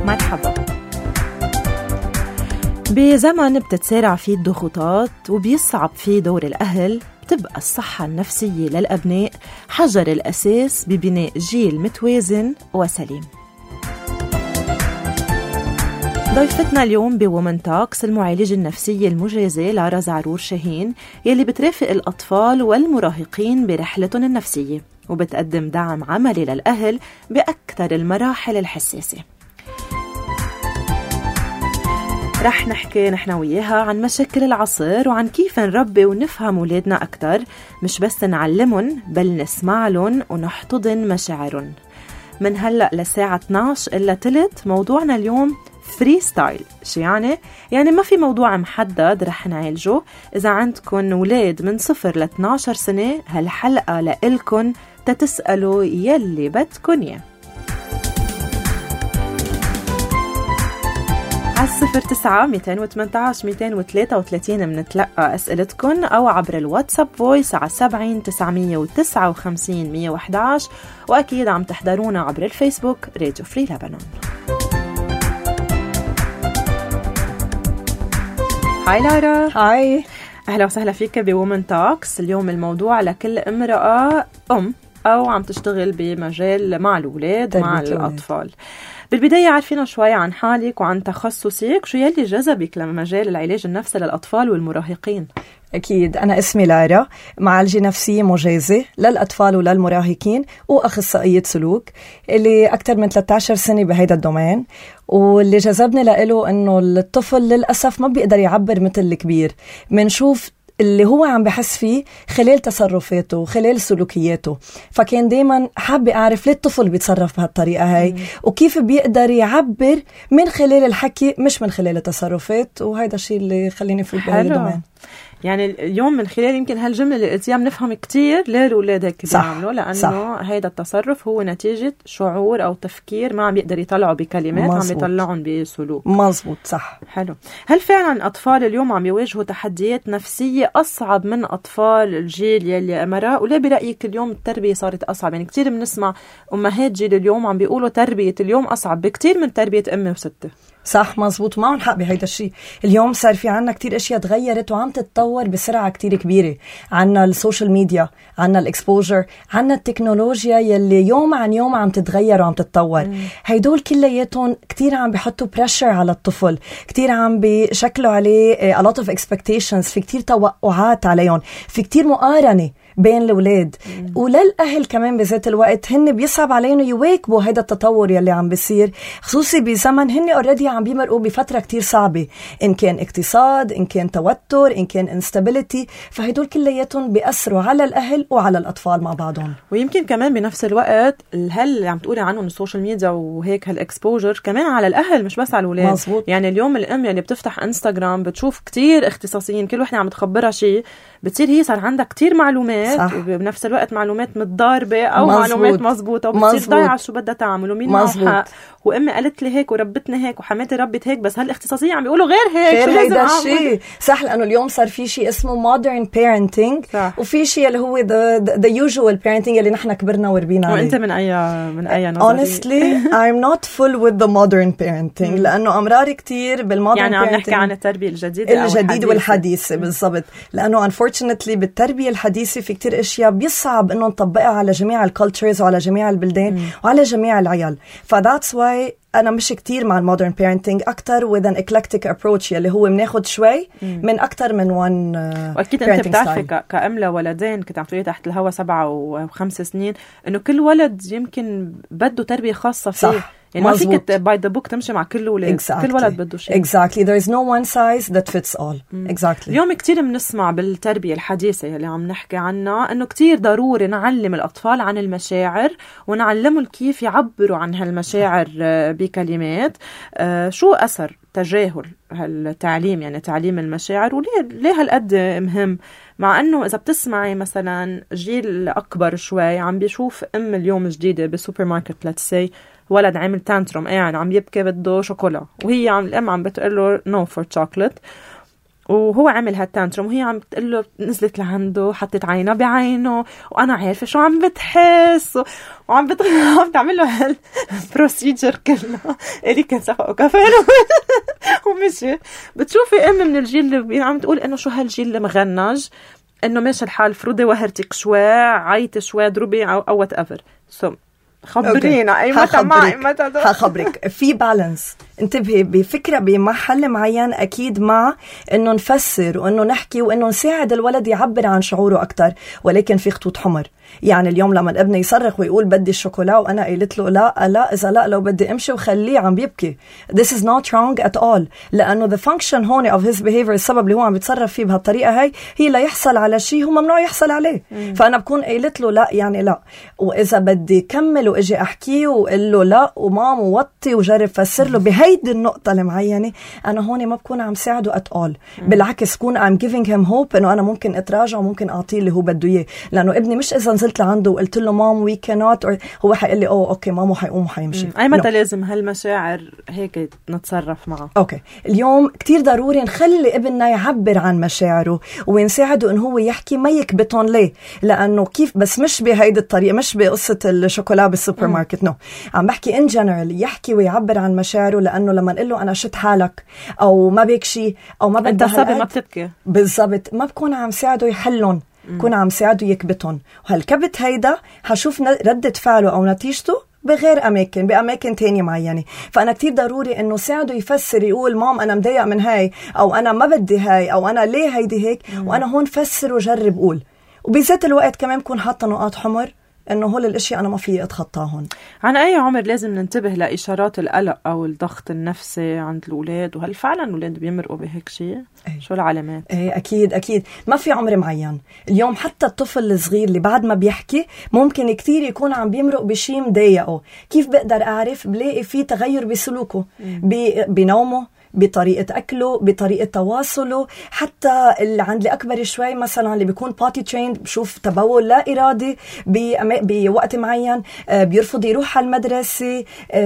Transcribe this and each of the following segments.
مرحبا. بزمن بتتسارع فيه الضغوطات وبيصعب فيه دور الأهل، بتبقى الصحة النفسية للأبناء حجر الأساس ببناء جيل متوازن وسليم. ضيفتنا اليوم بومن توكس المعالجة النفسية المجازة لارا زعرور شاهين، يلي بترافق الأطفال والمراهقين برحلتهم النفسية وبتقدم دعم عملي للأهل بأكثر المراحل الحساسة. رح نحكي نحن وياها عن مشاكل العصر وعن كيف نربي ونفهم أولادنا أكتر، مش بس نعلمهم بل نسمع لهم ونحتضن مشاعرهم. من هلأ لساعة 12 إلا تلت موضوعنا اليوم فري ستايل. شو يعني ما في موضوع محدد رح نعالجه. إذا عندكن ولاد من 0 ل 12 سنة هالحلقة لإلكن تتسألوا يلي بدكن إياه. على 09-218-233 منتلقى أسئلتكن أو عبر الواتساب فويس على 70-959-111، وأكيد عم تحضرونا عبر الفيسبوك راديو فري لبنان. هاي لارا. هاي، أهلا وسهلا فيك بومن توكس. اليوم الموضوع لكل امرأة أو عم تشتغل بمجال مع الأولاد مع الأطفال. بالبداية عارفين شوي عن حالك وعن تخصصك، شو يلي جذبك لمجال العلاج النفسي للأطفال والمراهقين؟ أكيد أنا اسمي لارا، معالجة نفسية مجازة للأطفال وللمراهقين وأخصائية سلوك اللي أكثر من 13 سنة بهيدا الدومين. واللي جذبني لإله أنه الطفل للأسف ما بيقدر يعبر مثل الكبير، منشوف اللي هو عم بحس فيه خلال تصرفاته وخلال سلوكياته. فكان دايما حابة أعرف ليه الطفل بيتصرف بهالطريقة هاي وكيف بيقدر يعبر من خلال الحكي مش من خلال التصرفات، وهذا الشيء اللي خليني في الدومين. يعني اليوم من خلال يمكن هالجملة اللي قلتيها بنفهم كتير ليه الأولاد هيك بيعملوا، لأنه هيدا التصرف هو نتيجة شعور أو تفكير ما عم يقدر يطلعوا بكلمات، عم يطلعهم بسلوك. مزبوط، صح. حلو. هل فعلا أطفال اليوم عم يواجهوا تحديات نفسية أصعب من أطفال الجيل يلي أمرا؟ ولا برأيك اليوم التربية صارت أصعب؟ يعني كتير بنسمع أمهات جيل اليوم عم بيقولوا تربية اليوم أصعب بكتير من تربية أمي وستة. صح، مزبوط، معهم حق بهيدا الشيء. اليوم صار في عنا كتير اشياء تغيرت وعم تتطور بسرعة كتير كبيرة. عنا السوشيال ميديا، عنا الاكسبوجر، عنا التكنولوجيا يلي يوم عن يوم عم تتغير وعم تتطور. هيدول كلياتهم كتير عم بيحطوا بريشر على الطفل، كتير عم بيشكلوا عليه a lot of expectations، في كتير توقعات عليهم، في كتير مقارنة بين الأولاد وللأهل كمان. بذات الوقت هن بيصعب عليهم يواكبوا هيدا التطور يلي عم بيصير، خصوصي بزمن هن already عم بيمرقوا بفترة كتير صعبة، إن كان اقتصاد، إن كان توتر، إن كان instability. فهيدول كلياتهم بيأثروا على الأهل وعلى الأطفال مع بعضهم. ويمكن كمان بنفس الوقت هل عم تقولي عنهم السوشيال ميديا وهيك هالإكسبوجر كمان على الأهل مش بس على الأولاد. مزبوط. يعني اليوم الأم اللي بتفتح انستغرام بتشوف كتير اختصاصيين، كل واحدة عم تخبرها شيء، بتصير هي صار عندها كتير معلومات، وبنفس الوقت معلومات متضاربة أو مزبوط. معلومات مزبوطة، وبتصير ضايعة شو بدها تعمل ومين معه حق، وأمي قالت لي هيك وربتني هيك وحماتي ربت هيك، بس هالاختصاصية عم بيقولوا غير هيك. غير هيدا الشيء. صح، لأنه اليوم صار في شيء اسمه modern parenting، وفي شيء اللي هو the usual parenting اللي نحن كبرنا وربينا عليه. وأنت من أي نظرية؟ Honestly I'm not full with the modern parenting، لأنه أمرار كتير بالmodern يعني parenting. عم نحكي عن التربية الجديدة والحديثة. بالضبط، لأنه unfortunately بالتربية الحديثة في كتير أشياء بيصعب إنه نطبقها على جميع الكالتشرز وعلى جميع البلدان وعلى جميع العيال. فذاتس واي أنا مش كتير مع المودرن بيرنتينج، أكتر with an eclectic approach يلي هو بناخد شوي من أكتر من one وأكيد أنت بتعرفي كأم لولدين كنت عم تقولي تحت الهوا 7 و5 سنين إنه كل ولد يمكن بده تربية خاصة فيه. صح. يعني ما فيك باي ذا بوك تمشي مع كل ولد. كل ولد بده شيء. Exactly. There is no one size that fits all. Exactly. اليوم كتير بنسمع بالتربية الحديثة اللي عم نحكي عنها إنه كتير ضروري نعلم الأطفال عن المشاعر ونعلمهم كيف يعبروا عن هالمشاعر بكلمات. شو أثر تجاهل هالتعليم، يعني تعليم المشاعر، وليه هالقد مهم؟ مع أنه إذا بتسمعي مثلا جيل أكبر شوي عم بيشوف أم اليوم جديدة بالسوبر ماركت let's say ولد عامل تانتروم قاعد عم يبكي بده شوكولا، وهي الأم عم بتقول له no for chocolate، وهو عمل هالتانترم وهي عم بتقول له، نزلت لعنده حطت عينها بعينه وانا عارفه شو عم بتحس وعم بتعمل له هالبروسيجر كله اللي كان سفقه كفن ومشي. بتشوفي ام من الجيل اللي عم تقول انه شو هالجيل المغنج، انه ماشي الحال، فرودي وهرتك شوي، عيطي شوي، ضربي او وات ايفر. خبرينا اي متى معي متى هخبرك في بالانس. انتبهي بفكره بمحل معين اكيد مع انه نفسر وانه نحكي وانه نساعد الولد يعبر عن شعوره اكثر، ولكن في خطوط حمر. يعني اليوم لما الابن يصرخ ويقول بدي الشوكولا وانا قلت له لا اذا لا لو بدي امشي وخليه عم بيبكي، this is not wrong at all، لانه the function هون of his behavior، السبب اللي هو عم بيتصرف فيه بهالطريقه هي لا يحصل على شيء هو ممنوع يحصل عليه. فانا بكون قلت له لا يعني لا، واذا بدي كمل واجي احكيه وقل له لا ومام ووطي وجرب فسر له بهيدي النقطه المعينه، انا هون ما بكون عم ساعده at all. بالعكس كون I'm giving him hope انه انا ممكن اتراجع وممكن اعطيه اللي هو بده اياه، لانه ابني مش اذا نزلت لعنده وقلت له مام وي كانوت هو حيقول لي اوكي مامو حيقوم وحيمشي. اي متى لازم هالمشاعر هيك نتصرف معه. اوكي اليوم كتير ضروري نخلي ابننا يعبر عن مشاعره ونساعده انه هو يحكي، ما يكبتون ليه، لانه كيف بس مش بهيدي الطريقه، مش بقصه الشوكولا بالسوبر ماركت، نو عم بحكي ان جنرال يحكي ويعبر عن مشاعره. لانه لما نقول له انا شت حالك او ما بيك شيء او ما بدك صبي ما بتبكي بالضبط، ما بكون عم ساعده يحلون، كون عم ساعده يكبتهم. وهالكبت هيدا هشوف ردة فعله أو نتيجته بغير أماكن، بأماكن تانية معينة. فأنا كتير ضروري إنه ساعده يفسر، يقول مام أنا مضايق من هاي، أو أنا ما بدي هاي، أو أنا ليه هيدي هيك، وأنا هون فسر وجرب قول. وبذات الوقت كمان بكون حاطة نقاط حمر إنه هول الأشياء أنا ما فيي أتخطاهن. عن أي عمر لازم ننتبه لإشارات القلق أو الضغط النفسي عند الأولاد؟ وهل فعلا الأولاد بيمرقوا بهيك شيء؟ شو العلامات؟ أكيد ما في عمر معين. اليوم حتى الطفل الصغير اللي بعد ما بيحكي ممكن كتير يكون عم بيمرق بشيء مضايقه. كيف بقدر أعرف؟ بلاقي فيه تغير بسلوكه، بنومه، بطريقة أكله، بطريقة تواصله. حتى اللي عند الأكبر شوي مثلا اللي بيكون باتي تريند، بشوف تبول لا إرادي بوقت معين، بيرفض يروح على المدرسة،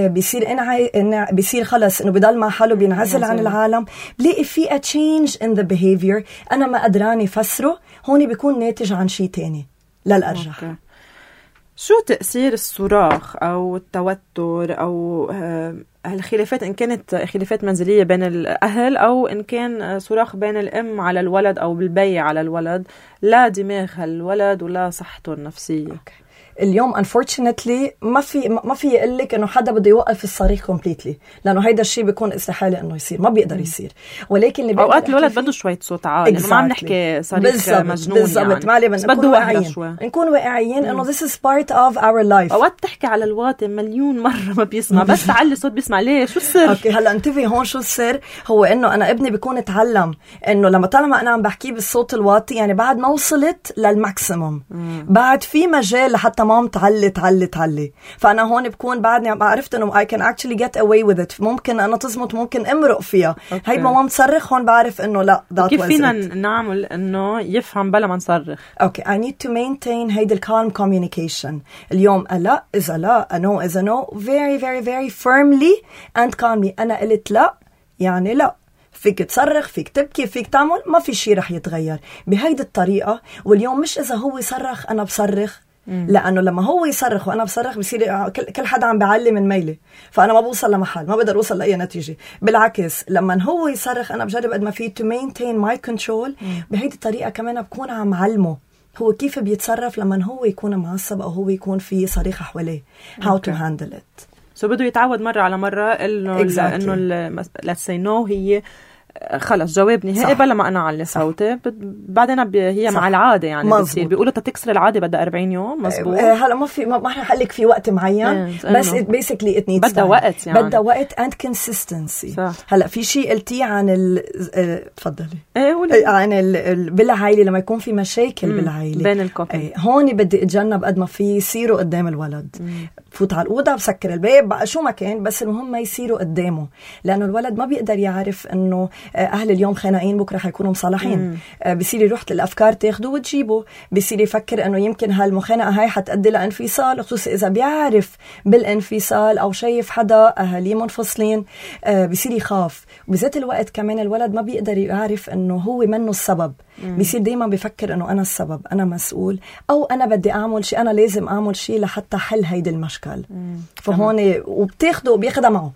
بيصير خلص إنه بضل مع حاله، بينعزل عن العالم. بلاقي في a change in the behavior أنا ما قدراني فسره، هون بيكون ناتج عن شيء تاني للأرجح. شو تأثير الصراخ أو التوتر أو الخلافات، إن كانت خلافات منزلية بين الأهل أو إن كان صراخ بين الأم على الولد أو بالبي على الولد، لا دماغ الولد ولا صحته النفسية؟ اليوم unfortunately ما في يقول لك انه حدا بده يوقف الصريخ completely، لانه هيدا الشيء بيكون استحاله انه يصير، ما بيقدر يصير. ولكن اللي اوقات الولد بده شويه صوت عالي، ما عم نحكي صريخ مجنون بالضبط يعني، بس نكون واعيين، نكون واعيين انه this is part of our life. اوقات تحكي على الواطي مليون مره ما بيسمع، بس تعلي صوت بيسمع. ليه؟ شو السر؟ اوكي هلا انتبهي هون، شو السر؟ هو انه انا ابني بيكون اتعلم انه لما طالما انا عم بحكيه بالصوت الواطي، يعني بعد ما وصلت للماكسيموم، بعد في مجال لحتى مام تعلي. فأنا هون بكون بعدني عرفت إنه I can actually get away with it. ممكن أنا تصمت، ممكن أمرق فيها. هاي ماما تصرخ، هون بعرف إنه لا that كيف فينا نعمل إنه يفهم بلا ما نصرخ؟ Okay, I need to maintain هيدا calm communication. اليوم لا إذا لا، no إذا no، very very very firmly and calmly. أنا قلت لا يعني لا، فيك تصرخ، فيك تبكي، فيك تعمل، ما في شيء رح يتغير بهيدي الطريقة. واليوم مش إذا هو يصرخ أنا بصرخ، لأنه لما هو يصرخ وأنا بصرخ بصير كل حدا عم بعلي من ميلي، فأنا ما بوصل لمحل، ما بقدر أوصل لأي نتيجة. بالعكس لما هو يصرخ أنا بجرب قد ما فيه to maintain my control. بهيدي الطريقة كمان بكون عم علمه هو كيف بيتصرف لما هو يكون معصب أو هو يكون في صريخ حواليه، how to handle it. بده يتعود مرة على مرة إنه let's say no هي خلص جواب نهائي بلا ما أنا على صوتي. بعدين هي صح. مع العادة يعني بتصير بيقولوا تكسر العادة بدها 40 يوم. مزبوط. هلا ما رح أقول لك في وقت معين، بس basically it needs بدها وقت يعني، بدها وقت and consistency. صح. هلا في شيء قلتيه عن تفضلي. عن بالعائلة لما يكون في مشاكل بالعائلة بين الكوبل، هون بدي اتجنب قد ما في يصيروا قدام الولد. فوت على الأوضة، بسكر الباب، شو ما كان، بس المهم ما يصيروا قدامه، لأنه الولد ما بيقدر يعرف إنه أهل اليوم خانقين بكرة حيكونوا مصالحين. بصير يروح الأفكار تاخده وتجيبه، بصير يفكر أنه يمكن هالمخانقة هاي حتأدي لانفصال، خصوصا إذا بيعرف بالانفصال أو شايف حدا أهليه منفصلين. بصير يخاف، وبذات الوقت كمان الولد ما بيقدر يعرف أنه هو منه السبب. بيصير دايما بيفكر أنه أنا السبب، أنا مسؤول، أو أنا بدي أعمل شيء، أنا لازم أعمل شيء لحتى حل هيدا المشكل. فهون وبتاخده وبياخدها معه.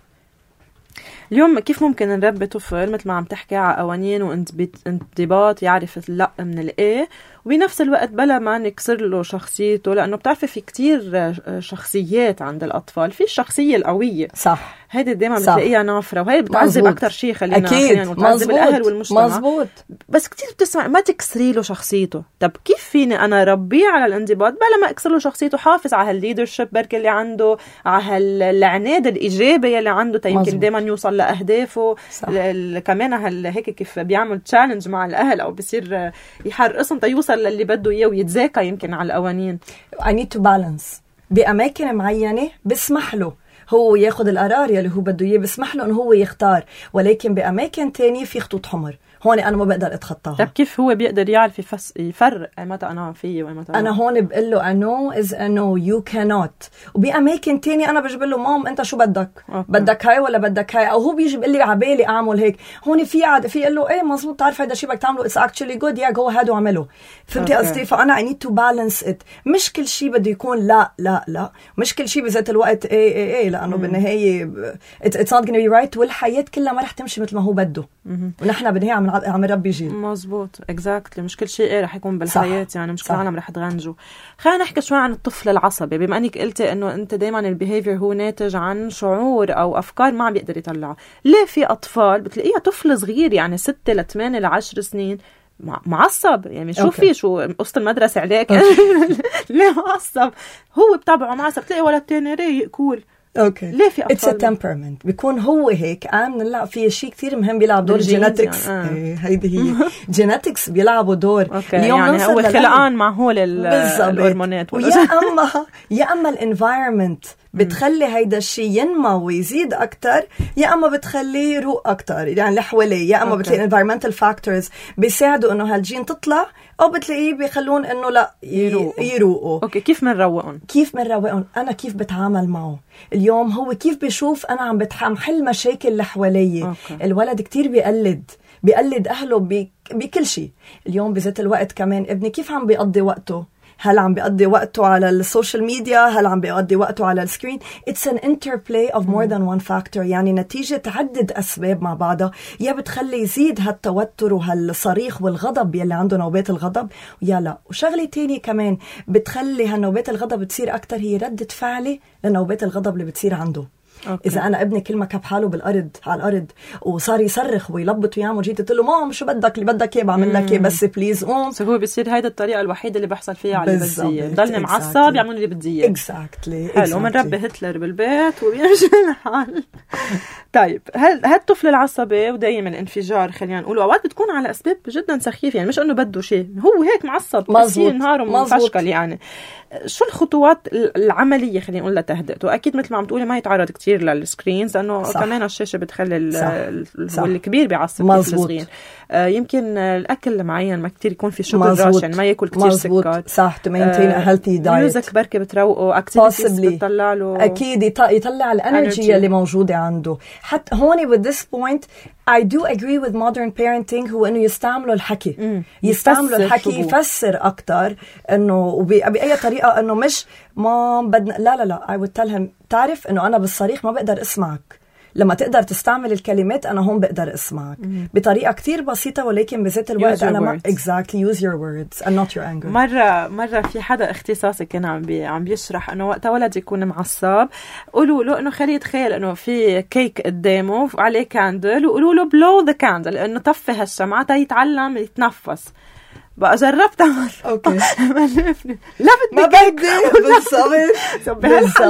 اليوم كيف ممكن نربي طفل مثل ما عم تحكي على قوانين وانضباط، يعرف اللا من الايه، وبنفس الوقت بلا ما نكسر له شخصيته؟ لأنه بتعرفي في كتير شخصيات عند الأطفال، في الشخصية القوية صح، هيدي دايما بتلاقيها نافرة، وهي بتعذب أكتر شيء. خلينا نقول بتعذب الأهل والمجتمع. مزبوط. بس كتير بتسمع ما تكسري له شخصيته. طب كيف فيني أنا ربيه على الانضباط بلا ما أكسر له شخصيته؟ حافظ على هالليدرشيب بركة اللي عنده، على هالعناد الإيجابي اللي عنده، يمكن دايما يوصل لأهدافه. كمان هيك كيف بيعمل تشالنج مع الأهل، أو بصير يحرقصهم يوصل للي بده إياه، ويتذاكى يمكن على القوانين. I need to balance. بأماكن معينة بسمح له هو ياخد القرار يلي هو بده إياه، بسمح له إنه هو يختار، ولكن بأماكن تانية في خطوط حمر هون أنا ما بقدر أتخطاها. طب كيف هو بيقدر يعرف يفرق متى أنا فيه ومتى أنا هون بقول له I know is a no, you cannot. وبأماكن تانية أنا بجيب له مام أنت شو بدك؟ بدك هاي ولا بدك هاي؟ أو هو بيجي بيقول لي عبالي أعمل هيك. هون في قال له إيه مزبوط، تعرف هيدا الشيء بدك تعمله it's actually good, yeah go ahead وعمله. فهمتي قصدي؟ فأنا I need to balance it. مش كل شيء بده يكون لا لا لا، مش كل شيء بذات الوقت إيه لأنه بالنهاية it's not gonna be right، والحياة كلها ما رح تمشي مثل ما هو بده. ونحن بالنهاية عم نربي جيل. مزبوط اكزاكتلي. مش كل شيء رح يكون بالحياة صح. يعني مش كل العالم رح تغنجوا. خلينا نحكي شوي عن الطفل العصبي، بما انك قلتي انه انت دايما البيهيفير هو ناتج عن شعور او افكار ما عم بيقدر يطلعها. ليه في اطفال بتلاقيها طفل صغير يعني 6 ل 8 ل 10 سنين معصب؟ يعني شو في شو قصة المدرسة عليك؟ ليه معصب؟ هو بطبعه معصب. تلاقي ولد تاني رايق كول. اوكي ليه في اطفال It's a temperament. بيكون هو هيك نلعب فيه شيء كتير مهم بيلعب دور الجيناتكس. هيدي هي جيناتكس بيلعبوا دور. اليوم يعني هو خلقان مع هول الهرمونات. يا اما الانفايرمنت بتخلي هيدا الشيء ينمى ويزيد أكتر، يا أما بتخليه يروق أكتر يعني اللي حواليه، يا أما بتلاقي environmental factors بيساعدوا إنه هالجين تطلع، أو بتلاقيه بيخلون إنه لا يروقوا. أوكي كيف منروقهم؟ أنا كيف بتعامل معه اليوم، هو كيف بيشوف أنا عم حل مشاكل اللي حواليه. الولد كتير بيقلد أهله بكل شيء. اليوم بذات الوقت كمان ابني كيف عم بيقضي وقته، هل عم بيقضي وقته على السوشيال ميديا، هل عم بيقضي وقته على السكرين. It's an interplay of more than one factor. يعني نتيجة عدة أسباب مع بعضها، يا بتخلي يزيد هالتوتر وهالصريخ والغضب يلي عنده نوبات الغضب، يا لا. وشغلة تاني كمان بتخلي هالنوبات الغضب تصير أكتر، هي ردة فعلي لنوبات الغضب اللي بتصير عنده. إذا أنا ابني كل ما كب حاله على الأرض وصار يصرخ ويلبط ويعمل، جيت قلت له ماما شو بدك اللي بدك إيه بعمل لك إيه بس بليز قوم. هو بيصير هيدا الطريقة الوحيدة اللي بحصل فيها على اللي بدي إياه، ضلني معصب يعمل اللي بدي إياه. حلو، منربي هتلر بالبيت وبيمشي الحال. طيب هالطفل العصبي ودايما الانفجار خلينا نقول أوقات بتكون على أسباب جدا سخيفة، يعني مش إنه بده شيء، هو هيك معصب كثير نهاره مفشكل. يعني شو الخطوات العملية خلينا نقول لتهدئته؟ أكيد مثل ما عم تقولي ما يتعرض كتير للسكرينز، لأنه صح. كمان الشاشة بتخلي الكبير بيعصب الصغير. يمكن الأكل معين ما كتير يكون في شوجر راش، يعني ما ياكل كتير سكر. صح، to maintain a healthy diet. ميوزك بركة بتروقه، activities بتطلع له أكيد يطلع الانرجي اللي موجودة عنده. حتى هون with this point I do agree with modern parenting، هو إنه يستعملوا الحكي، يستعملوا الحكي يفسر أكتر، إنه بأي طريقة، إنه مش ما بدنا لا I would tell him تعرف إنه أنا بالصريخ ما بقدر أسمعك، لما تقدر تستعمل الكلمات أنا هون بقدر أسمعك بطريقة كتير بسيطة، ولكن بذات الوقت أنا ما exactly use your words and not your anger. مرة في حدا اختصاصي كان عم بيشرح إنه وقت ولد يكون معصب قولوا له إنه خليه يتخيل إنه في كيك قدامه وعليه كاندل، وقولوا له blow the candle، إنه طفي هالشمعة يتعلم يتنفس. بقى جربت أعمل اوكي لا ما بدي بالضبط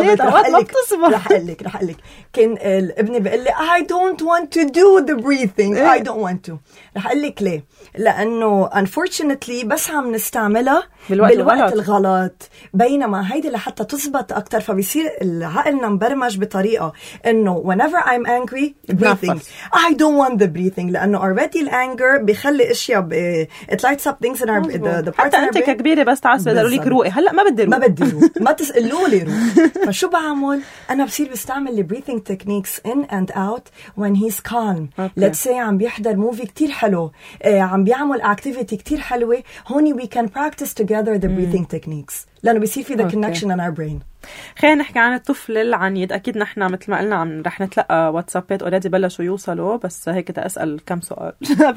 رح اقول لك كان ابني بيقول لي I don't want to do the breathing I don't want to. رح اقول لك ليه. لانه unfortunately بس عم نستعملها بالوقت الغلط، بينما هيدي لحتى تزبط اكثر فبيصير عقلنا مبرمج بطريقه انه whenever I'm angry breathing I don't want the breathing، لانه already الانجر بيخلي اشياء it lights up things in our the parts. حتى انت ككبيره بس تعصبي قالوا لك روقي، هلا ما بدي روق ما تسالوا لي روق. فشو بعمل انا؟ بصير بستعمل ال breathing techniques in and out when he's calm. let's say عم بيحضر موفي كتير حلو، عم بيعمل activity كتير حلوه، هوني we can practice together the breathing techniques لانه بيصير في the connection in our brain. خلينا نحكي عن الطفل العنيد. اكيد نحن مثل ما قلنا رح نتلقى واتسابات اوريدي بلشوا يوصلوا، بس هيك اسال كم سؤال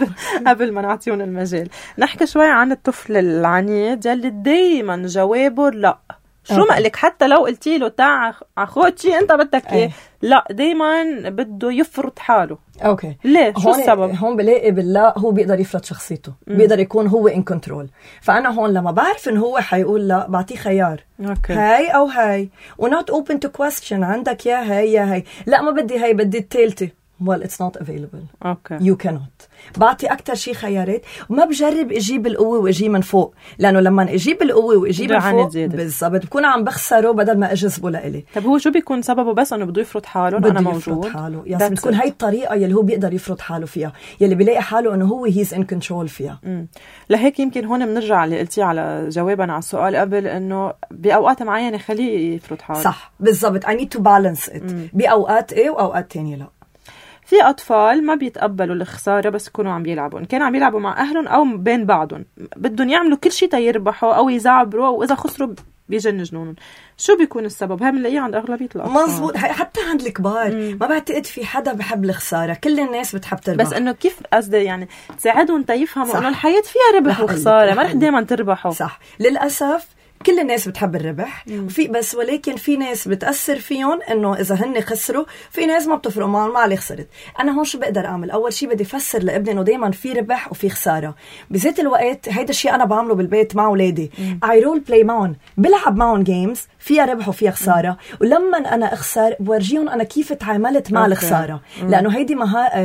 قبل ما نعطيهم المجال. نحكي شوي عن الطفل العنيد يلي دايما جوابه لا. شو ما قلك حتى لو قلتي له تاع اخوتي انت بدك ايه، لا دايما بده يفرض حاله. اوكي ليه؟ شو السبب؟ هون بلاقي بالله هو بيقدر يفرض شخصيته، بيقدر يكون هو ان كنترول. فانا هون لما بعرف انه هو حيقول لا بعطيه خيار، هاي او هاي ونوت اوبن تو كويستشن. عندك يا هاي لا ما بدي هاي بدي الثالثه. well it's not available. you cannot. بعطي أكتر شيء خيارات وما بجرب اجيب القوه واجي من فوق، لانه لما اجيب القوه واجي من فوق بالضبط بكون عم بخسره بدل ما اجذبه لإلي. طب هو شو بيكون سببه؟ بس انه بده يفرض حاله، انا موجود، يفرض حاله. ياسمين تكون هاي الطريقه يلي هو بيقدر يفرض حاله فيها، يلي بيلاقي حاله انه هو هيز ان كنترول فيها. لهيك يمكن هون بنرجع اللي قلتيه على جوابنا على السؤال قبل، انه باوقات معينه خليه يفرض حاله. صح بالضبط. I need to balance it. باوقات ايه واوقات تانية لا. في أطفال ما بيتقبلوا الخسارة بس يكونوا عم بيلعبوا، إن كانوا عم بيلعبوا مع أهلهم أو بين بعضهم، بدهم يعملوا كل شيء تيربحوا أو يزعبروا، وإذا خسروا بيجن جنونهم. شو بيكون السبب؟ هاي بنلاقيه عند أغلبية الأطفال. مزبوط. حتى عند الكبار ما بعتقد في حدا بحب الخسارة، كل الناس بتحب تربح. بس إنه كيف قصدي يعني تساعدهم تيفهموا إنه الحياة فيها ربح وخسارة، ما رح دايما تربحوا. صح. للأسف كل الناس بتحب الربح وفي بس، ولكن في ناس بتأثر فيهم انه اذا هن خسروا، في ناس ما بتفرق معهم ما عليه خسرت. انا هون شو بقدر اعمل؟ اول شيء بدي افسر لابني انه دائما في ربح وفي خساره. بذات الوقت هيدا الشيء انا بعمله بالبيت مع اولادي. اي رول بلاي معهم، بلعب معهم جيمز فيها ربح وفيها خساره، ولما انا اخسر بورجيهم انا كيف تعاملت مع الخساره، لانه هيدي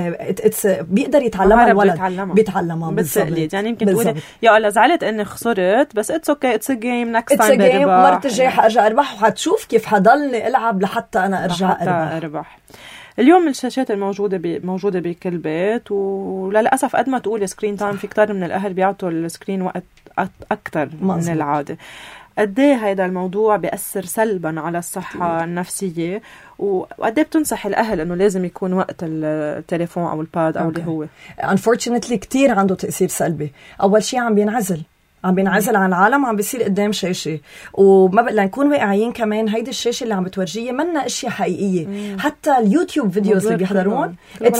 بيقدر يتعلمها الولد، بيتعلمها بالتقليد. يعني يمكن تقولي يا الله زعلت اني خسرت، بس اتس اوكي اتس ا جيم، It's a game. مرة الجاي حارجع أربح، وحتشوف كيف حضلني ألعب لحتى أنا أرجع أربح. اليوم الشاشات موجودة بكل بيت، وللأسف قد ما تقول سكرين تايم، في كتار من الأهل بيعطوا السكرين وقت أكتر من العادة. قديه هيدا الموضوع بيأثر سلبا على الصحة النفسية، وقديه بتنصح الأهل إنه لازم يكون وقت التليفون أو الباد أو اللي هو unfortunately كتير عنده تأثير سلبي. أول شيء عم بينعزل عن العالم، عم بيصير قدام شاشة، وما بقى نكون واقعيين كمان. هيدي الشاشة اللي عم بتورجيه منا اشياء حقيقية. حتى اليوتيوب فيديوز اللي بيحضرون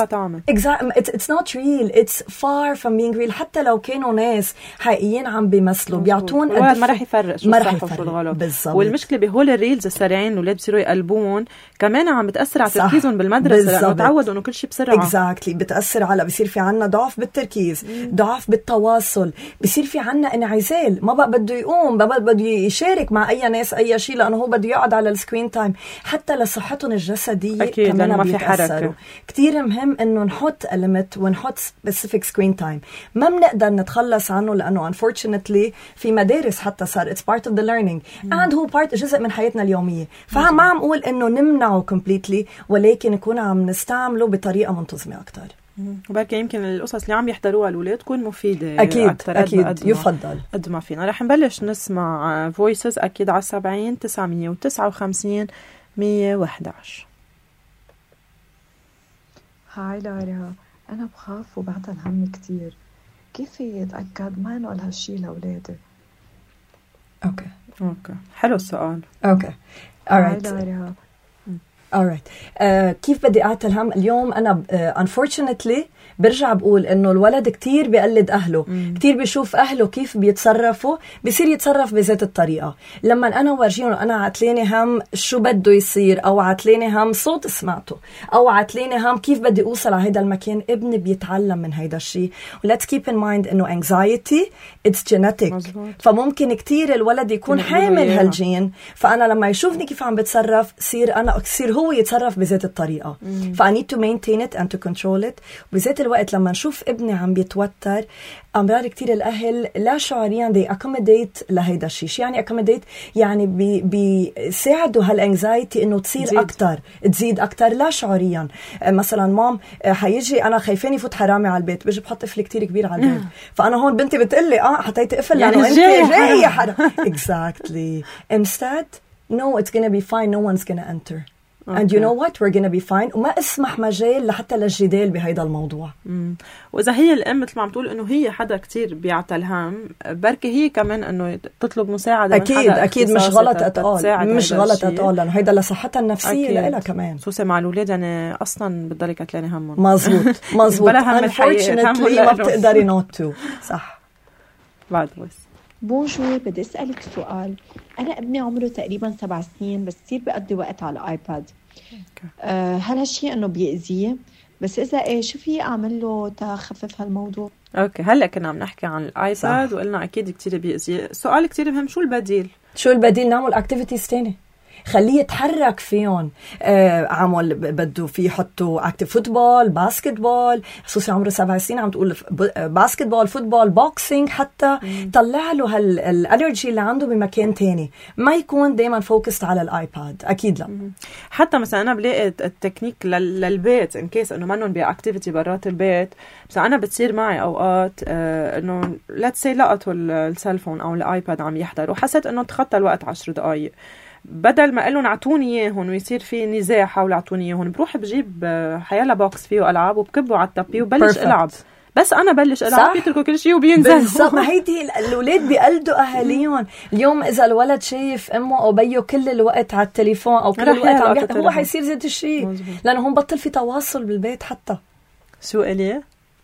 it's not real, it's far from being real. حتى لو كانوا ناس حقيقيين عم بيمثلوا بيعطون ما رح يفرق شو الصح وشو الغلط. والمشكلة بهول الريلز السريعين الولاد بيصيروا يقلبون، كمان عم بتأثر على تركيزهم بالمدرسة، لأنه تعودوا إنه كل شيء بسرعة. بتأثر على، بيصير في عنا ضعف بالتركيز، ضعف بالتواصل، بيصير في عنا انعزال، ما بقى بده يقوم، بقى بده يشارك مع اي ناس اي شيء، لانه هو بده يقعد على السكرين تايم. حتى لصحتهم الجسديه كمان ما في حركه. كتير مهم انه نحط ليميت ونحط سبيسيفيك سكرين تايم. ما بنقدر نتخلص عنه، لانه unfortunately في مدارس حتى صار it's part of the learning and هو جزء من حياتنا اليوميه. فما عم اقول انه نمنعه completely، ولكن نكون عم نستعمله بطريقه منتظمه اكثر. وبركة يمكن القصص اللي عم يحضروها الأولاد تكون مفيدة أكيد يفضل قد ما فينا. رح نبلش نسمع فويسز أكيد على 70 959 111. هاي لارا، أنا بخاف وبعتل همي كتير، كيف يتأكد ما ينقل هالشي لأولادي؟ أوكي حلو السؤال. أوكي هاي لارا alright. كيف بدي أعطي الهم اليوم؟ أنا unfortunately برجع بقول انه الولد كتير بيقلد اهله، كتير بيشوف اهله كيف بيتصرفوا بيصير يتصرف بذات الطريقه. لما انا ورجيهم انا عتلاني هم شو بده يصير، او عتلاني هم صوت سمعته، او عتلاني هم كيف بدي اوصل على هيدا المكان، ابني بيتعلم من هيدا الشيء. let's keep in mind انه anxiety it's genetic. مزبوط. فممكن كتير الولد يكون حامل هالجين، فانا لما يشوفني كيف عم بتصرف صير هو يتصرف بذات الطريقه. ف I need to maintain it and to control it. وبذات الوقت لما نشوف ابني عم بيتوتر، أمرار كتير الأهل لا شعوريا they accommodate لهيدا الشيء. شو يعني accommodate؟ يعني بيساعدوا هالانكزايتي إنه تصير أكتر، تزيد أكتر لا شعوريا. مثلا مام حيجي أنا خايفاني فوت حرامي على البيت، بيجي بحط قفل كتير كبير على البيت، فأنا هون بنتي بتقلي حطيت قفل يعني أنت جاي حرام. exactly. Instead no, it's gonna be fine, no one's gonna enter. And you know what, we're gonna be fine. وما اسمح مجال لحتى للجدال بهيدا الموضوع. وإذا هي الأم مثل ما عم تقول إنه هي حدا كتير بيعتلهم، بركي هي كمان إنه تطلب مساعدة أكيد من حدا أكيد مش غلط أتقال، مش غلط أتقال، لأنه هيدا لصحتها النفسية لإلها كمان. خصوصا مع الأولاد يعني أصلاً بتضلي كتلاني همهم. مزبوط مزبوط. Unfortunately ما بتقدري not to. صح. بعد بس. بونجور، بدي أسألك سؤال. أنا ابني عمره تقريبا 7 سنين بس كتير بقضي وقت على الآيباد. هل هالشيء أنه بيأذيه؟ بس إذا إيه شو في أعمل له تخفف هالموضوع؟ أوكي، هلأ كنا عم نحكي عن الآيباد وقلنا أكيد كتير بيأذيه. سؤال كتير مهم، شو البديل؟ شو البديل؟ نعمل activities تاني، خليه يتحرك فيهم. عمل بده فيه يحطوا اكتيف فوتبول، باسكتبول، خصوصا عمره 7 سنين عم تقول باسكتبول، فوتبول، بوكسينج، حتى طلع له هالالرجي اللي عنده بمكان تاني، ما يكون دايما فوكست على الايباد. اكيد لا. حتى مثلا انا بلاقي التكنيك للبيت ان كيس انه منهم باكتيفيتي برات البيت، بس انا بتصير معي اوقات انه ليتس سي لقطوا السيلفون او الايباد عم يحضروا، وحسيت انه تخطى الوقت 10 دقائق، بدل ما قالوا اعطوني اياهم ويصير في نزاع حول اعطوني اياهم، بروح بجيب حيالا بوكس فيه العاب وبكبه على التابي وبلش العب. بس انا بلش العب بيتركوا كل شيء وبينزلوا. ما هيدي الاولاد بيقلدوا اهاليهم. اليوم اذا الولد شايف امه او بيه كل الوقت على التليفون او كل الوقت عم يحكي، هو حيصير ذات الشيء، لانه هم بطل في تواصل بالبيت. حتى شو قالي؟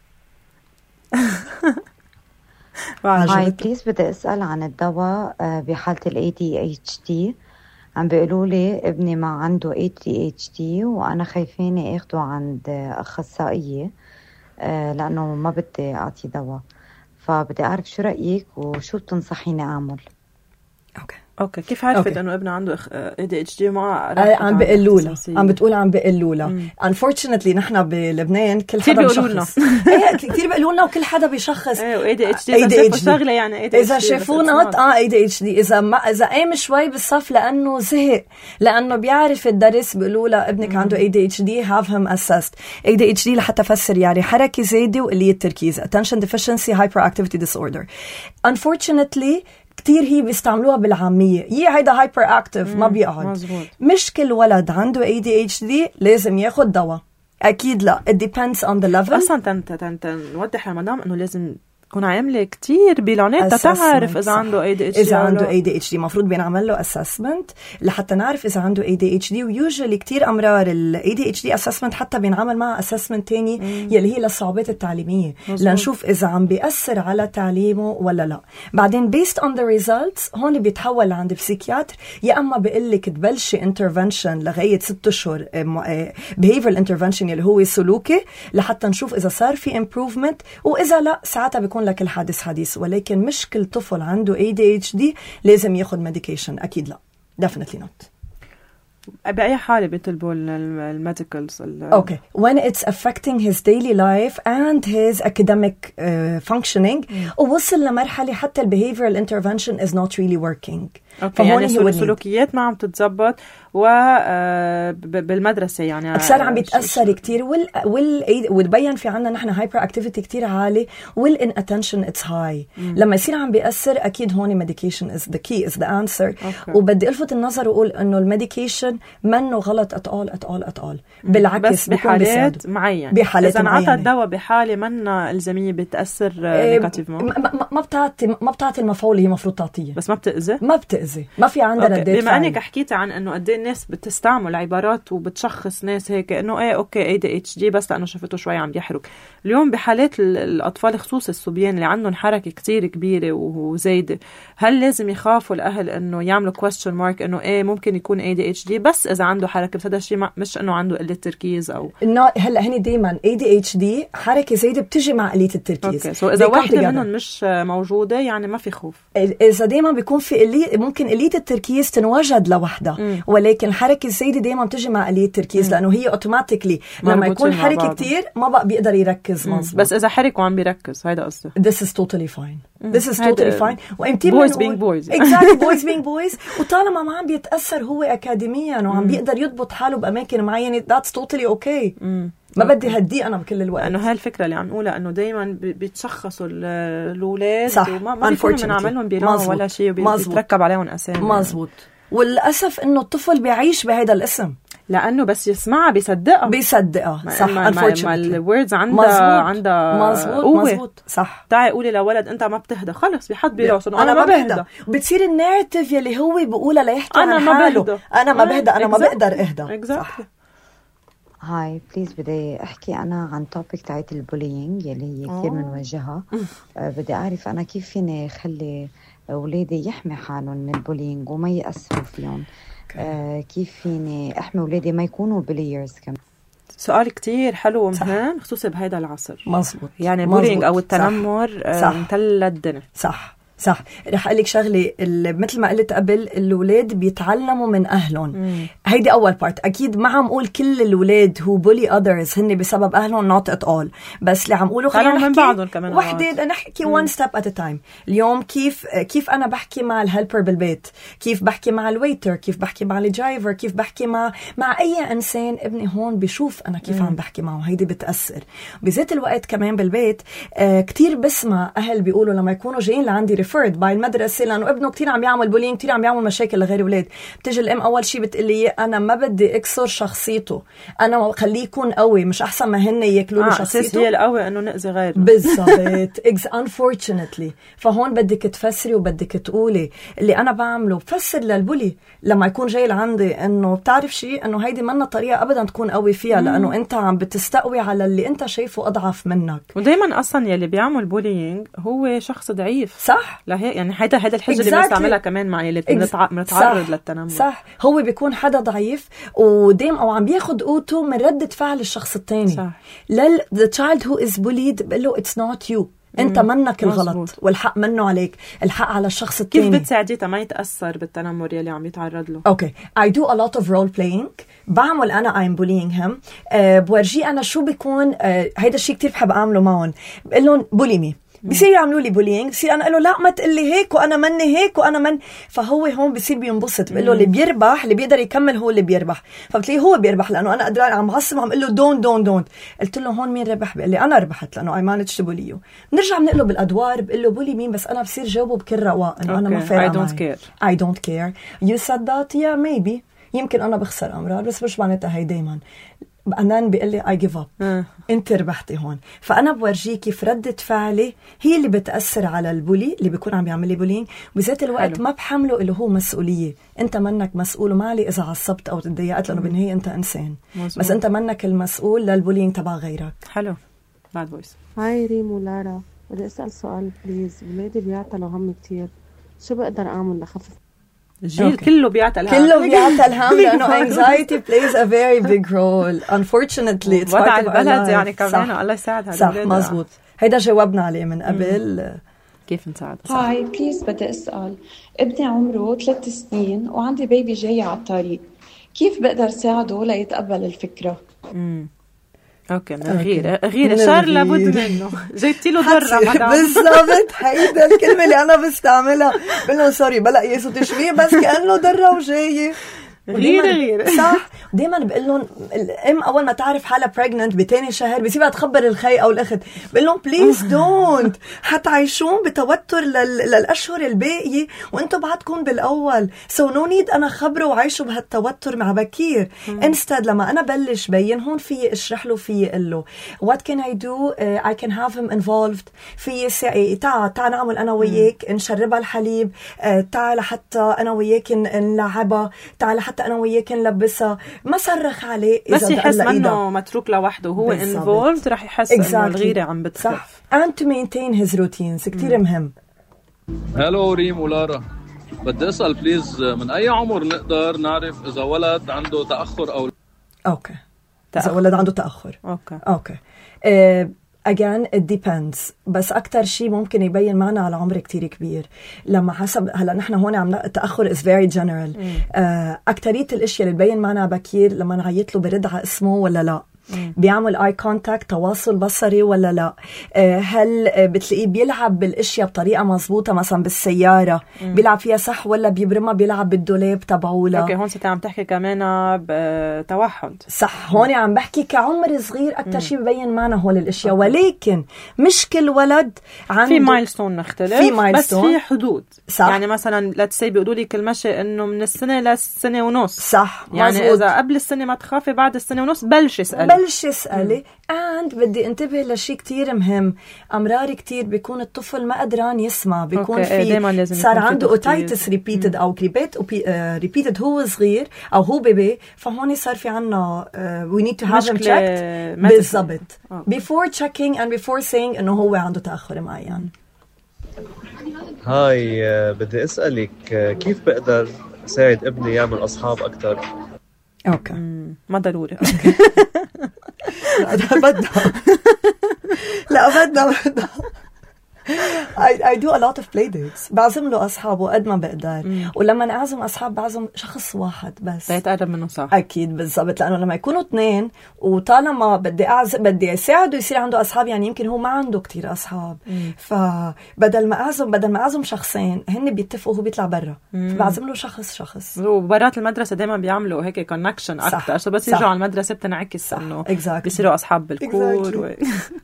هاي بليز بدي اسال عن الدواء بحاله ال ADHD. عم بيقولوا لي ابني ما عنده ADHD وأنا خايفاني أخده عند أخصائية لأنه ما بدي أعطي دواء، فبدي أعرف شو رأيك وشو بتنصحيني أعمل. اوكي كيف عرفت انه ابنها عنده ADHD وما عم بيقولوا لها، عم بتقول عم بيقولوا لها. unfortunately نحن بلبنان كل حدا بيشخص. كثير بيقولوا لنا وكل حدا بيشخص. ADHD اذا شغله يعني ADHD اذا شافونا ADHD، اذا قام شوي بالصف لانه زهق، لانه بيعرف الدرس، بيقولوا له ابنك عنده ADHD have him assessed. ADHD لحتى افسر يعني حركه زايده وقليل تركيز، attention deficiency hyperactivity disorder. unfortunately كتير هي بيستعملوها بالعامية، هيدا هايبر اكتيف ما بيقعد. مش كل ولد عنده ADHD لازم ياخد دواء، أكيد لا. it depends on the level. أصلا نوضح للمدام إنه لازم تكون عاملة كتير بيلونات تعرف إذا عنده ADHD. إذا عنده ADHD مفروض بينعمل له assessment لحتى نعرف إذا عنده ADHD. ويوجولي كتير أمرار ال ADHD assessment حتى بينعمل معها assessment تاني يلي هي للصعوبات التعليمية، لنشوف إذا عم بيأثر على تعليمه ولا لا. بعدين based on the results هون بيتحول عند بسيكياتر، يا أما بيقلك تبلشي intervention لغاية 6 أشهر behavioral intervention يلي هو سلوكي، لحتى نشوف إذا صار في improvement، وإذا لا ساعتها بيكون لك الحادث حديث. ولكن مش كل طفل عنده ADHD لازم ياخد medication، أكيد لا. definitely not. بأي حالة بيطلبوا الميديكالز؟ Okay. when it's affecting his daily life and his academic functioning ووصل لمرحلة حتى behavioral intervention is not really working. يعني السلوكيات ما عم تتزبط وبالمدرسة يعني صار عم بيتأثر كتير وتبين في عنا نحن hyper activity كتير عالي inattention it's high. لما يصير عم بيأثر أكيد هون medication is the key, is the answer. وبدي ألفت النظر وأقول إنه الميديكيشن منه غلط at all. بالعكس بس بحالات معين، إذا انعطى الدواء بحالة منا إلزامية بتأثر نيجاتيفمون. ما بتعطي المفعول اللي هي مفروض تعطيه، بس ما بتأذي. بتأذي، ما في عندها ردات بما انك حكيتي عن انه قد ايه الناس بتستعمل عبارات وبتشخص ناس هيك انه ايه اوكي ADHD بس لانه شافته شوي عم يحرق. اليوم بحالات الاطفال خصوصا الصبيان اللي عندهم حركه كتير كبيره وزايده، هل لازم يخافوا الاهل انه يعملوا question mark انه ايه ممكن يكون ADHD بس اذا عنده حركه، بس هذا الشيء مش انه عنده قله تركيز او انه هلا هني دايما ADHD حركه زايده بتجي مع قليله التركيز. سو اذا واحده منهم مش موجوده يعني ما في خوف. اذا دايما بيكون في ممكن قليله التركيز تنوجد لوحدها، ولكن الحركه الزايده دايما بتجي مع قليله التركيز لانه هي اوتوماتيكلي لما يكون حركه كتير ما بقى بيقدر يركز مظبوط. بس اذا حرك وعم بيركز هيدا قصدي this is totally fine. this is totally fine. وامتى boys being boys exactly boys being boys. وطالما ما عم بيتاثر هو اكاديميا وعم بيقدر يضبط حاله باماكن معينه that's totally okay. ما بدي هديه انا بكل الوقت. انه هاي الفكره اللي عم نقولها انه دايما بيتشخصوا الاولاد وما بيكونوا بنعملهم بيراعوا ولا شيء وبيتركب عليهم اسامي. مزبوط. والاسف انه الطفل بيعيش بهذا الاسم لانه بس يسمعها بيصدقها صح. ما الوردز عندها مزبوط صح. تعي قولي لولد انت ما بتهدى خلص بحط براسه انا ما بهدى. بتصير الناريتيف يلي هو بيقولها ليحكي عن حاله انا ما بهدى انا ما بقدر اهدى. هاي بليز بدي احكي انا عن توبيك تاعت البولينج يلي هي كثير بنواجهها. بدي اعرف انا كيف فيني اخلي اولادي يحمي حالهم من البولينج وما ياثروا فيهم. كيف فيني احمي اولادي ما يكونوا بلايرز كمان. سؤال كتير حلو ومهم خصوصا بهيدا العصر. مزبوط. يعني البولينج او التنمر مثل الدنيا. صح. رح أقول لك شغلة، مثل ما قلت قبل الأولاد بيتعلموا من أهلهم. هيدي أول بارت. أكيد ما عم قول كل الأولاد who bully others هن بسبب أهلهم not at all، بس اللي عم قوله خلينا نحكي وحدة نحكي one step at a time. اليوم كيف أنا بحكي مع الهلبر بالبيت، كيف بحكي مع الويتر، كيف بحكي مع الدرايفر، كيف بحكي مع أي إنسان. ابني هون بيشوف أنا كيف عم بحكي معه، هيدي بتأثر. بذات الوقت كمان بالبيت كتير بسمع أهل بيقولوا لما يكونوا جايين لعندي باي المدرسة لأنه ابنه كتير عم يعمل بولينج، كتير عم يعمل مشاكل لغير أولاد. بتجي الأم أول شيء بتقلي أنا ما بدي أكسر شخصيته، أنا خليه يكون قوي، مش أحسن ما هن يأكلوا له شخصيته. هي القوي إنه نأذي غيره. بالضبط. unfortunately. فهون بدك تفسري وبدك تقولي اللي أنا بعمله بفسر للبولي لما يكون جاي لعندي إنه بتعرف شيء إنه هيدي منا طريقة أبدا تكون قوي فيها، لأنه أنت عم بتستقوي على اللي أنت شايفه أضعف منك. ودايما أصلا يلي بيعمل بولينج هو شخص ضعيف. صح. يعني هيدا الحجة اللي بنستعملها كمان مع اللي بنتعرض للتنمر. صح. هو بيكون حدا ضعيف ودايما او عم بياخد قوته من ردة فعل الشخص الثاني. the child who is bullied بقول له it's not you. انت منك الغلط مزبوط. والحق منه عليك، الحق على الشخص الثاني. كيف بتساعديه ما يتاثر بالتنمر يلي عم يتعرض له؟ اوكي I do a lot of role playing. بعمل انا I'm bullying him. بورجيه انا شو بيكون. هيدا الشيء كتير بحب اعمله معهم. بقول لهم bully me. بصير يعملوا لي بولينج، بصير انا اقول له لا ما تقول لي هيك وانا مني هيك وانا من. فهو هون بصير بينبسط. بقول له اللي بيربح اللي بيقدر يكمل هو اللي بيربح. فبتلاقيه هو بيربح لانه انا قادر عم بعصب عم اقول له دونت. قلت له هون مين ربح؟ بقول لي انا ربحت لانه I managed to bully you. بنرجع بنقلب بالادوار بقول له بولي مين، بس انا بصير جاوبه بكل رواق انه انا ما فارقه I don't care. You said that yeah maybe. يمكن انا بخسر امرار بس مش معناتها هي دايما. أنا بيقول لي I give up. أنت ربحتي هون. فأنا بورجيه كيف ردة فعلي هي اللي بتأثر على البولي اللي بيكون عم يعمل لي بولينج، وبذات الوقت ما بحمله اللي هو مسؤولية. أنت منك مسؤول وما علي إذا عصبت أو تضايقت لأنه بالنهاية أنت إنسان. بس أنت منك المسؤول للبولينج تبع غيرك. حلو. بعد فويس. هاي ريم ولارا، بدي أسأل سؤال بليز. ولادي بيعتلوا هم كتير، شو بقدر أعمل لخفف؟ الجيل كله بيعتل هم لأنه anxiety plays a very big role. Unfortunately it's وضع البلد يعني كمان الله يساعد هذا. صح مزبوط. هيدا جاوبنا عليه من قبل. كيف نساعد؟ هاي بليز بدي أسأل. ابني عمره 3 سنين وعندي بيبي جاي على الطريق، كيف بقدر ساعده ليتقبل الفكرة؟ اوكي من غير شر لابد منه. جبتي له ضرة مدام. بالضبط. هيدا الكلمة اللي انا بستعملها. بقول له سوري بلا يسو تشويه بس كأنه ضرة وجاية. غير صح. دايما بقول لهم الام اول ما تعرف حالها pregnant بتاني شهر بسيبها تخبر الخي او الاخت، بقول لهم بليز دونت حتعيشون بتوتر للاشهر الباقيه وانتم بعدكم بالاول. سو نو نيد انا خبره وعيشوا بهالتوتر مع بكير. انستد لما انا بلش بين هون في اشرح له، في اقول له what can I do, I can have him involved. في تعال نعمل انا وياك نشربها الحليب، تعال حتى انا وياك نلعبها، تعال حتى انا وياك نلبسها. ما صرخ عليه، بس يحس منه متروك لوحده وهو involved رح يحس انه الغيرة عم بتخف. and to maintain his routines كتير مهم. هلو ريم ولارا، بدي اسال بليز، من اي عمر نقدر نعرف اذا ولد عنده تاخر او اوكي اذا ولد عنده تاخر؟ اوكي again it depends، بس أكتر شيء ممكن يبين معنا على عمر كتير كبير لما حسب. هلا نحن هون عم التأخر is very general. أكترية الاشياء اللي تبين معنا بكير لما نعيط له برد على اسمه ولا لا، بيعمل اي كونتاكت تواصل بصري ولا لا، هل بتلاقيه بيلعب بالاشياء بطريقه مزبوطه، مثلا بالسياره بيلعب فيها صح ولا بيبرمها بيلعب بالدولاب تبعوله. اوكي هون عم تحكي كمان بتوحد صح. هون عم بحكي كعمر صغير اكثر شيء ببين معنا هول الاشياء. ولكن مش كل ولد عنده في مايلستون مختلف، بس في حدود صح. يعني مثلا لا تسي بيقولوا لك المشي انه من السنه للسنه ونص صح، يعني مزبوط. اذا قبل السنه ما تخافي، بعد السنه ونص بلش اسألي. and بدي انتبه لشيء كتير مهم. أمرار كتير بيكون الطفل ما قدران يسمع، بيكون في صار عنده اوتايتس ريبيتد أو ريبيتد هو صغير أو هو بيبي، فهون صار في عنا we need to have him checked بالضبط before checking and before saying إنه هو عنده تأخر معين. هاي بدي أسألك كيف بقدر ساعد ابني يعمل أصحاب أكتر؟ اوكي ما ضروري. لا بدنا I do a lot of play dates. بعزم له أصحابه قد ما بقدر. ولما نعزم أصحاب بعزم شخص واحد بس يتقرب منه صح. أكيد بالضبط، لأنه لما يكونوا اثنين وطالما بدي أساعده يصير عنده أصحاب، يعني يمكن هو ما عنده كتير أصحاب، فبدل ما أعزم شخصين هن بيتفقوا هو بيطلع برا، فبعزم له شخص. وبرات المدرسة دايما بيعملوا هيك كونكشن أكتر، بس يرجعوا على المدرسة بتنعكس إنه بيصيروا أصحاب بالكور.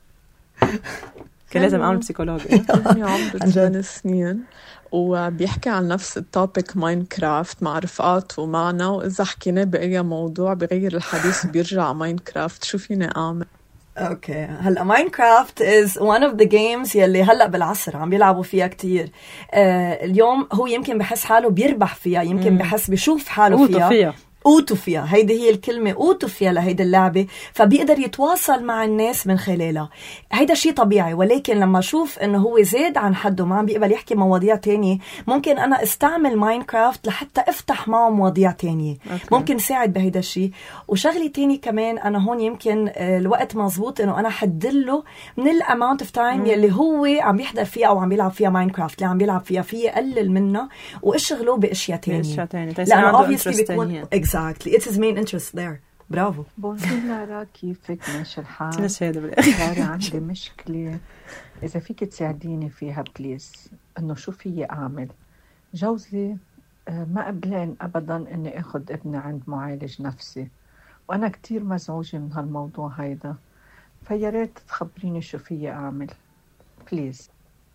كان لازم أعمل بسيكولوجي. ابني عمره 8 سنين وبيحكي عن نفس التوبيك ماينكرافت مع رفقاته ومعنا، وإذا حكينا بأي موضوع بغير الحديث وبيرجع على ماينكرافت. شو فيني أعمل؟ اوكي هلا ماينكرافت is one of the games يلي هلا بالعصر عم بيلعبوا فيها كتير. اليوم هو يمكن بحس حاله بيربح فيها، يمكن بحس بيشوف حاله فيها. أوتو فيها، هيدي هي الكلمة، أوتو فيها لهيدي اللعبة، فبيقدر يتواصل مع الناس من خلالها. هيدا شيء طبيعي. ولكن لما أشوف إنه هو زاد عن حده ما عم بيقبل يحكي مواضيع تانية، ممكن أنا استعمل ماينكرافت لحتى افتح معه مواضيع تانية. ممكن ساعد بهيدا الشيء. وشغلي تاني كمان أنا هون يمكن الوقت مزبوط إنه أنا حدله من الاماونت اوف تايم يلي هو عم يحضر فيها أو عم بيلعب فيها ماينكرافت، اللي عم بيلعب فيها فيه يقلل منها واشغله باشياء تانية. لأنه obviously بيكون exactly it's his main interest there. برافو. بونجور لارا، كيفك؟ ماشي الحال؟ ماشي هذا بالاخر. عندي مشكلة إذا فيك تساعديني فيها بليز. إنه شو فيي أعمل؟ جوزي ما قبلان أبدا إني أخذ ابني عند معالج نفسي، وأنا كتير مزعوجة من هالموضوع هيدا، فيا ريت تخبريني شو فيي أعمل بليز.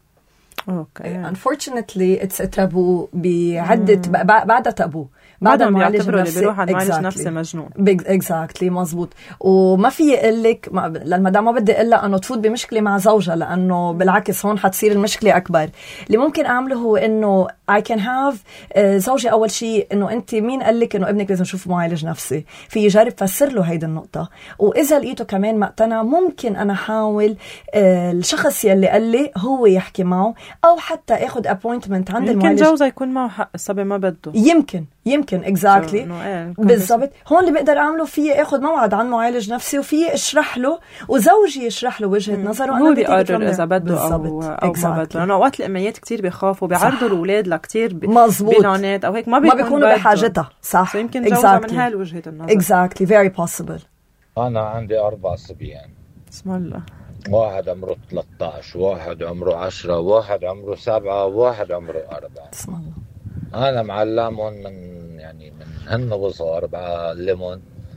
Okay. Unfortunately it's a taboo بعدة بعدها تابو. بعدها بيعتبروا اللي بيروح على معالج نفسي مجنون. exactly مزبوط. وما في يقلك للمدام ما بدي إلا أنه تفوت بمشكلة مع زوجها، لأنه بالعكس هون حتصير المشكلة أكبر. اللي ممكن أعمله هو إنه I can have زوجي أول شيء إنه أنت مين قالك إنه ابنك لازم يشوف معالج نفسي، في يجرب فسر له هيدا النقطة. وإذا لقيته كمان ما اقتنع ممكن أنا حاول الشخص يلي قال لي هو يحكي معه، أو حتى أخذ appointment عند المعالج. يمكن جوزه يكون معه حق، الصبي ما بده. يمكن exactly بالضبط. هون اللي بقدر أعمله فيه أخذ موعد عن معالج نفسي، وفيه أشرح له وزوجي يشرح له وجهة نظره، هو بيقرر إذا بده أو ما بده. لأنه وقت الأميات كتير بيخافوا بيعرضوا الأولاد لكتير بلونات أو هيك ما بيكونوا بحاجتها. صح. يمكن جوزها من هالوجهة النظر. exactly very possible. أنا عندي 4 صبيان. بسم الله. واحد عمره 13، واحد عمره 10، واحد عمره 7، واحد عمره 4. بسم الله. أنا معلمهم من هن وصغار بعلمهم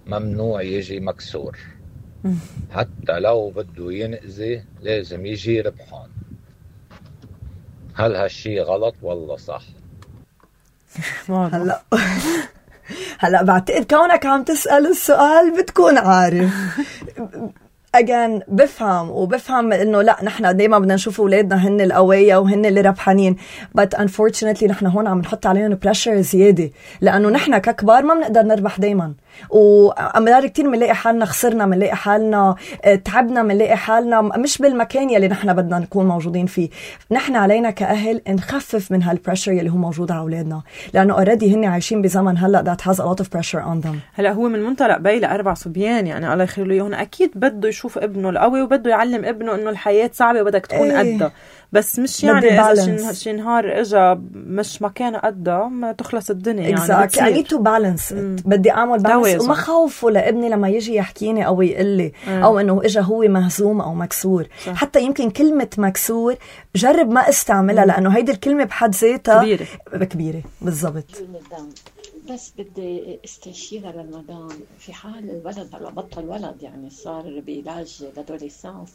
ممنوع يجي مكسور، حتى لو بده ينأذي لازم يجي ربحان. هل هالشي غلط ولا صح؟ هلا بعتقد كونك عم تسأل السؤال بتكون عارف. أجان بفهم إنه لا نحن دايما بدنا نشوف أولادنا هن القوية وهن اللي ربحانين، but unfortunately نحن هون عم نحط عليهم pressure زيادة، لأنه نحن ككبار ما بنقدر نربح دايما، وأمرار كتير منلاقي حالنا خسرنا، منلاقي حالنا تعبنا، منلاقي حالنا مش بالمكان يلي نحن بدنا نكون موجودين فيه. نحن علينا كأهل نخفف من هالبريشر يلي هو موجود على أولادنا، لأنه already هن عايشين بزمن هلأ that has a lot of pressure on them. هلأ هو من منطلق بيلة 4 صبيان، يعني الله يخلي له إياهم، أكيد بده يشوف ابنه القوي وبده يعلم ابنه إنه الحياة صعبة وبدك تكون قدها، بس مش يعني إذا شي نهار إجا مش مكانه قدها ما تخلص الدنيا. exactly. يعني I need to balance it. بدي أعمل بالانس وما خوفه لابني لما يجي يحكيني أو يقول لي أو إنه إجا هو مهزوم أو مكسور. حتى يمكن كلمة مكسور جرب ما استعملها، لأنه هيدي الكلمة بحد ذاتها كبيرة بالضبط. بس بدي استشير للمدام في حال الولد هلا بطل ولد، يعني صار بعلاج الادوليسانس،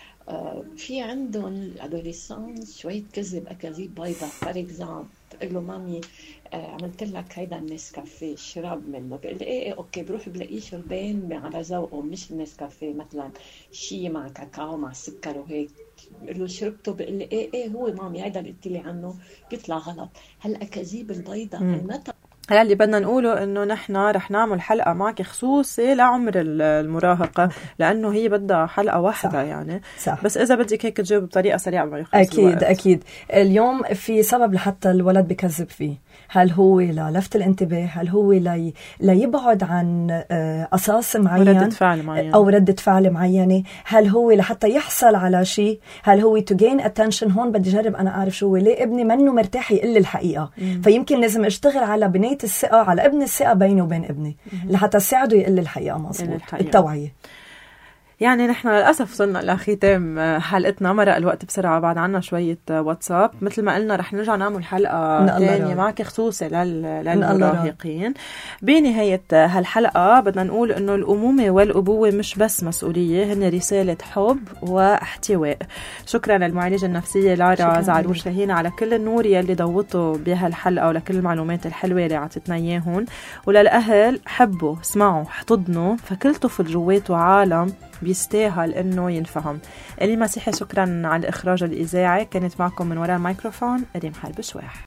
في عندهم الادوليسانس شوية كذب أكاذيب بيضة. فور اكزامبل بقول له مامي عملت لك هيدا النسكافيه شرب منه، بقول لي ايه اوكي، بروح بلاقيه شربان على ذوقه مش النسكافيه، مثلا شيء مع كاكاو مع سكر وهيك، بقول له شربته، بقول لي ايه هو مامي هيدا اللي قلت لي عنه، بيطلع غلط. هالأكاذيب البيضة متى هلا اللي بدنا نقوله انه نحن رح نعمل حلقة معك خصوصي لعمر المراهقة، لانه هي بدها حلقة واحدة. صح. يعني صح. بس اذا بدك هيك تجاوب بطريقة سريعة ما يخلص اكيد الوقت. اكيد اليوم في سبب لحتى الولد بكذب فيه، هل هو للفت الانتباه، هل هو ليبعد عن قصاص معين ردة فعل معين او ردة فعل معينة، هل هو لحتى يحصل على شيء، هل هو to gain attention. هون بدي جرب انا اعرف شو هو ليه ابني منه مرتاح يقول لي الحقيقة. فيمكن لازم اشتغل على بناية الثقة، على ابن الثقة بيني وبين ابني لحتى اساعده يقول لي الحقيقة مظبوط. التوعية. يعني نحن للأسف وصلنا لختام حلقتنا، مرق الوقت بسرعة، بعد عنا شوية واتساب. مثل ما قلنا رح نرجع نعمل حلقة تانية معك خصوصي للمراهقين. بنهاية هالحلقة بدنا نقول إنه الأمومة والأبوة مش بس مسؤولية، هن رسالة حب واحتواء. شكرا للمعالجة النفسية لارا زعرور شاهين على كل النور يلي ضوته بهالحلقة ولكل المعلومات الحلوة اللي عطتنا إياهن. وللأهل حبوا، اسمعوا، احتضنوا، فكل طفل جواته عالم بيستاهل انه ينفهم. الي مسيحي شكرا على الاخراج الاذاعي، كانت معكم من وراء الميكروفون ريم حرب شواح.